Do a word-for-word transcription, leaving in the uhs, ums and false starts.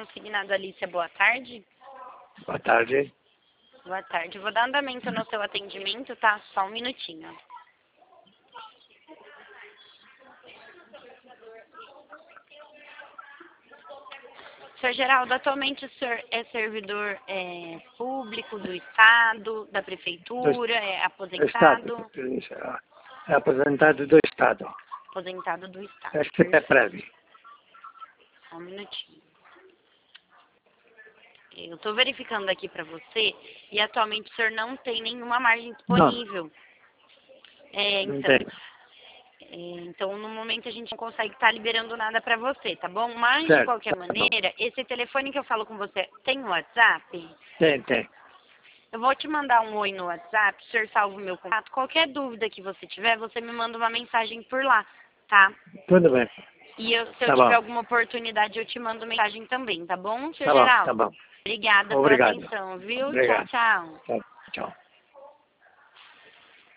consignado Alicia, boa tarde. Boa tarde. Boa tarde. Vou dar andamento no seu atendimento, tá? Só um minutinho. Senhor Geraldo, atualmente o senhor é servidor é, público do Estado, da Prefeitura, é aposentado? Do Estado. É aposentado do Estado. Aposentado do Estado. Acho que é prévio. Só um minutinho. Eu estou verificando aqui para você e atualmente o senhor não tem nenhuma margem disponível. É, Não então, tem. é, então, no momento a gente não consegue estar liberando nada para você, tá bom? Mas, Certo, de qualquer tá maneira, esse telefone que eu falo com você tem WhatsApp? Tem, tem. Eu vou te mandar um oi no WhatsApp, o senhor salva o meu contato. Qualquer dúvida que você tiver, você me manda uma mensagem por lá, tá? Tudo bem. E eu, se eu Tá tiver bom. alguma oportunidade, eu te mando mensagem também, tá bom, senhor Tá bom, Geraldo? tá bom. Obrigada Obrigado. pela atenção, viu? Obrigado. Tchau, tchau. Tchau. Tchau.